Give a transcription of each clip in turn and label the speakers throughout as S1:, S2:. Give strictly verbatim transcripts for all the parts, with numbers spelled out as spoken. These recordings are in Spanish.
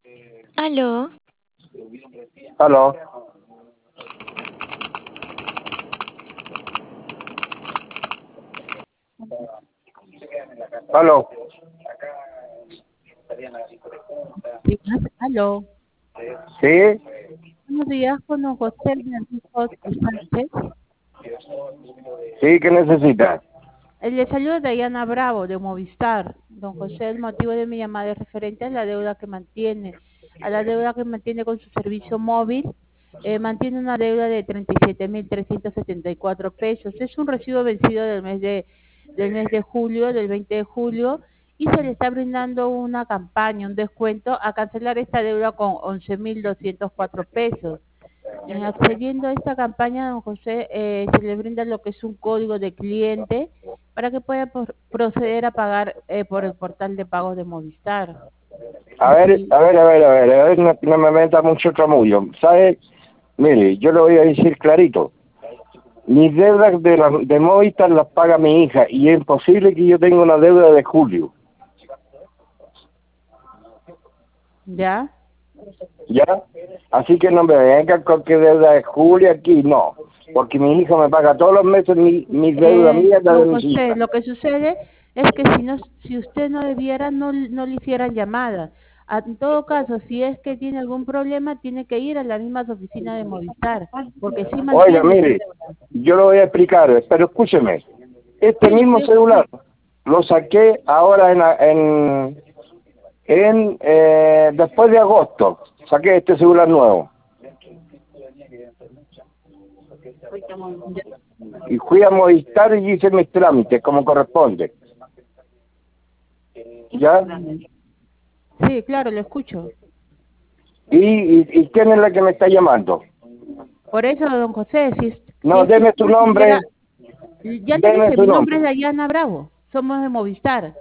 S1: Aló,
S2: Aló. Aló.
S3: Días. Aló.
S2: ¿Sí?
S3: Buenos días, con don José Francisco Sánchez.
S2: ¿Sí? ¿Qué necesita?
S3: El le saludo de Dayana Bravo, de Movistar. Don José, el motivo de mi llamada es referente a la deuda que mantiene, a la deuda que mantiene con su servicio móvil. Eh, mantiene una deuda de treinta y siete mil trescientos setenta y cuatro pesos. Es un recibo vencido del mes de, del mes de julio, del veinte de julio, y se le está brindando una campaña, un descuento a cancelar esta deuda con once mil doscientos cuatro pesos. En accediendo a esta campaña, don José, eh, se le brinda lo que es un código de cliente para que pueda por- proceder a pagar eh, por el portal de pagos de Movistar.
S2: A ver,
S3: Así,
S2: a ver, a ver, a ver, a ver, no, no me meta mucho tramullo. ¿Sabe? Mire, yo le voy a decir clarito. Mis deudas de, la, de Movistar las paga mi hija y es imposible que yo tenga una deuda de julio.
S3: ¿ya?
S2: ¿Ya? Así que no me vengan con que deuda de julio aquí, no. Porque mi hija me paga todos los meses mi, mi deuda
S3: Eh,
S2: mía y la de
S3: don
S2: mis
S3: José,
S2: hijas.
S3: lo que sucede es que si no, si usted no debiera, no, no le hicieran llamada. A- En todo caso, si es que tiene algún problema, tiene que ir a las mismas oficinas de Movistar, porque sí
S2: Oiga,
S3: mantiene esa
S2: mire,
S3: deuda.
S2: yo lo voy a explicar, pero escúcheme. Este
S3: Sí, lo
S2: mismo
S3: estoy
S2: celular
S3: escuchando.
S2: lo saqué ahora en, en, en eh, después de agosto. Saqué este celular nuevo.
S3: Ya.
S2: Y fui a Movistar y hice mis trámites como corresponde. ¿Ya?
S3: Sí, claro, lo escucho.
S2: ¿Y, y, y quién es la que me está llamando?
S3: Por eso, don José, si, es- si
S2: No,
S3: es que
S2: deme
S3: usted
S2: su
S3: no tuviera,
S2: nombre,
S3: ya le
S2: deme
S3: dije,
S2: su
S3: mi nombre es
S2: nombre.
S3: Dayana Bravo, somos de Movistar.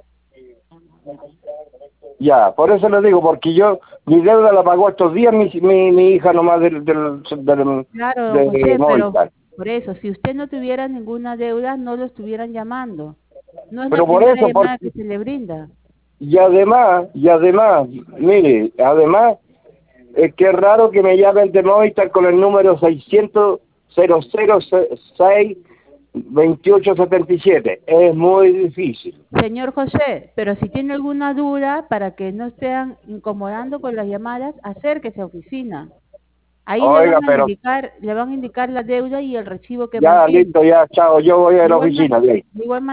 S2: Ya, por eso le digo, porque yo, mi deuda la pagó estos días mi, mi, mi hija nomás del, del, del,
S3: Claro, don
S2: de
S3: José, pero
S2: Movistar.
S3: por eso, si usted no tuviera ninguna deuda, no lo estuvieran llamando. No es la
S2: Pero por
S3: primera
S2: eso,
S3: llamada que
S2: porque,
S3: se le brinda.
S2: y además, y además, mire, además, es que es raro que me llamen de Movistar con el número seiscientos cero cero seis veintiocho setenta y siete. Es muy difícil.
S3: Señor José, pero si tiene alguna duda, para que no estén incomodando con las llamadas, acérquese a oficina. Ahí le
S2: Oiga,
S3: van a
S2: pero
S3: indicar, le van a indicar la deuda y el recibo que
S2: ya,
S3: mantiene.
S2: listo, ya, chao, yo voy a
S3: De
S2: la
S3: igual, ma-
S2: oficina, de ahí.
S3: de igual